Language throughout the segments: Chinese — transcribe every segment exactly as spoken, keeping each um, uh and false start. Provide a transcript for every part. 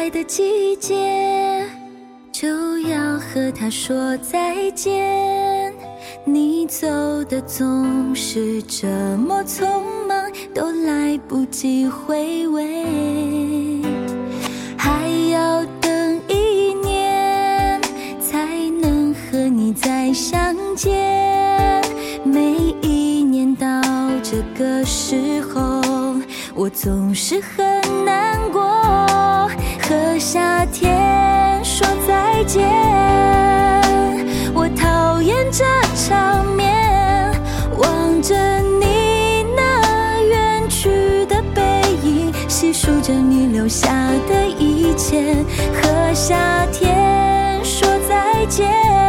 来的季节，就要和它说再见。你走的总是这么匆忙，都来不及回味。还要等一年，才能和你再相见。每一年到这个时候，我总是很难过，和夏天说再见。我讨厌这场面，望着你那远去的背影，细数着你留下的一切，和夏天说再见。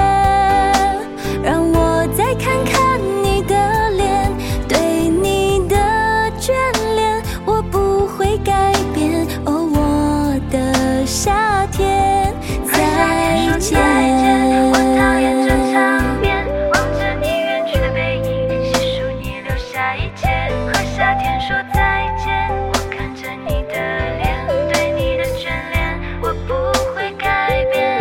让我再看看你的脸，对你的眷恋，我不会改变。哦，我的夏天，再见。 我讨厌这场面，望着你远去的背影，细数你留下一切，和夏天说再见。我看着你的脸，对你的眷恋，我不会改变。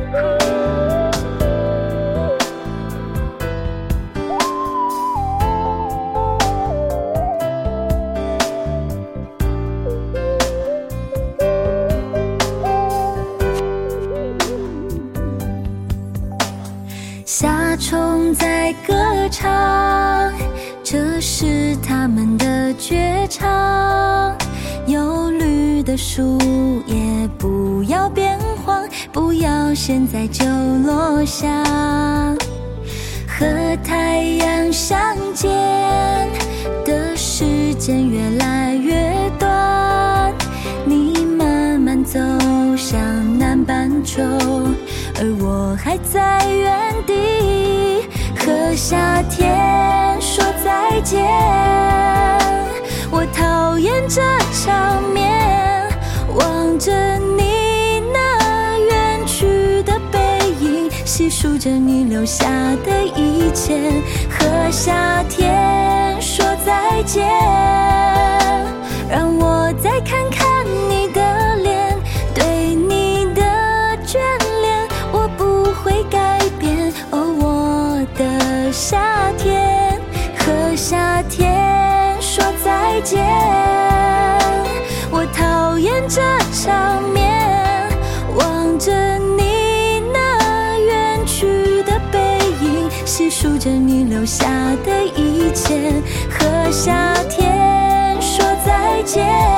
夏虫在歌唱，这是他们的绝唱。忧虑的树叶不要变黄，不要现在就落下。和太阳相见的时间越来越短，你慢慢走向南半球，而我还在原地，和夏天说再见。我讨厌这场面，望着你那远去的背影，细数着你留下的一切，和夏天说再见。让我再看看你的脸，对你的眷恋，我不会改变。哦，我的夏天，和夏天说再见。我讨厌这场面，望着你那远去的背影，细数着你留下的一切，和夏天说再见。